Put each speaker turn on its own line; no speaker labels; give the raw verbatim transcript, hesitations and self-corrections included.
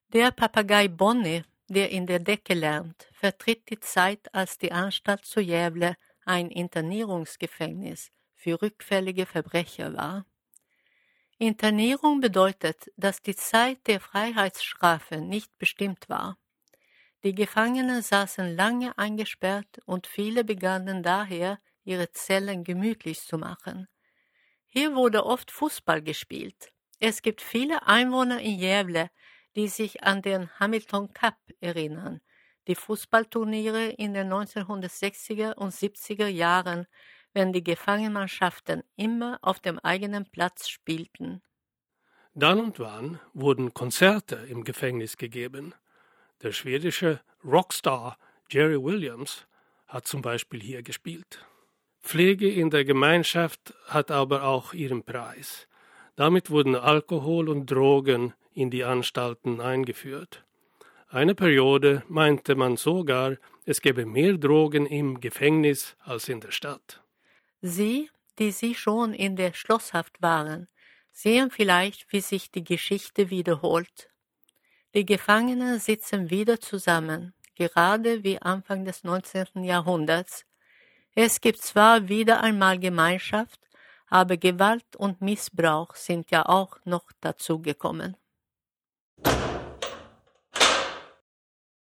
Der Papagei Bonnie, der in der Decke lärmt, vertritt die Zeit, als die Anstalt zu Gävle ein Internierungsgefängnis für rückfällige Verbrecher war. Internierung bedeutet, dass die Zeit der Freiheitsstrafe nicht bestimmt war. Die Gefangenen saßen lange eingesperrt und viele begannen daher, ihre Zellen gemütlich zu machen. Hier wurde oft Fußball gespielt. Es gibt viele Einwohner in Gävle, die sich an den Hamilton Cup erinnern, die Fußballturniere in den neunzehnhundertsechziger und siebziger Jahren, wenn die Gefangenenmannschaften immer auf dem eigenen Platz spielten.
Dann und wann wurden Konzerte im Gefängnis gegeben. Der schwedische Rockstar Jerry Williams hat zum Beispiel hier gespielt. Pflege in der Gemeinschaft hat aber auch ihren Preis. Damit wurden Alkohol und Drogen in die Anstalten eingeführt. Eine Periode meinte man sogar, es gäbe mehr Drogen im Gefängnis als in der Stadt.
Sie, die sie schon in der Schlosshaft waren, sehen vielleicht, wie sich die Geschichte wiederholt. Die Gefangenen sitzen wieder zusammen, gerade wie Anfang des neunzehnten Jahrhunderts. Es gibt zwar wieder einmal Gemeinschaft, aber Gewalt und Missbrauch sind ja auch noch dazugekommen.